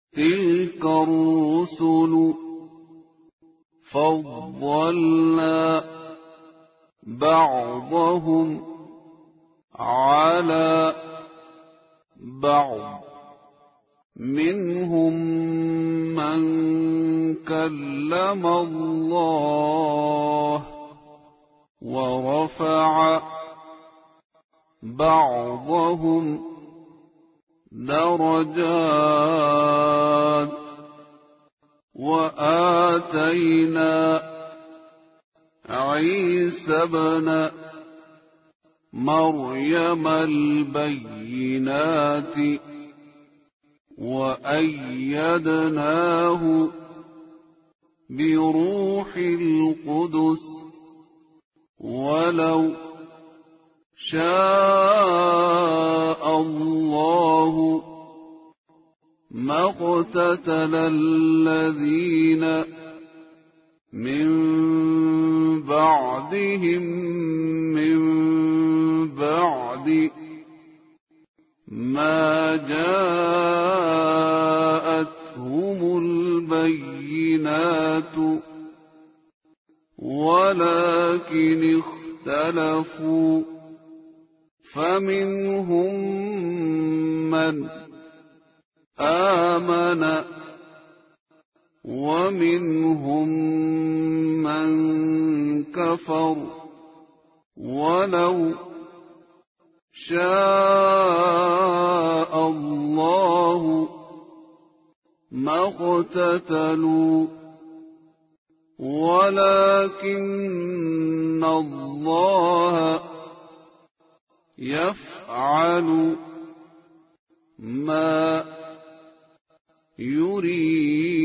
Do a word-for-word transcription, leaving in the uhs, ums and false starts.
تلك الرسل فضلنا بعضهم على بعض منهم من كلم الله ورفع بعضهم درجات وآتينا عيسى ابن مريم البينات وأيدناه بروح القدس ولو شاء الله ما اقتتل الذين من بعدهم من بعد ما جاءتهم البينات ولكن اختلفوا فمنهم من آمن ومنهم من كفر ولو شاء الله ما اقتتلوا ولكن الله يفعل ما يريد.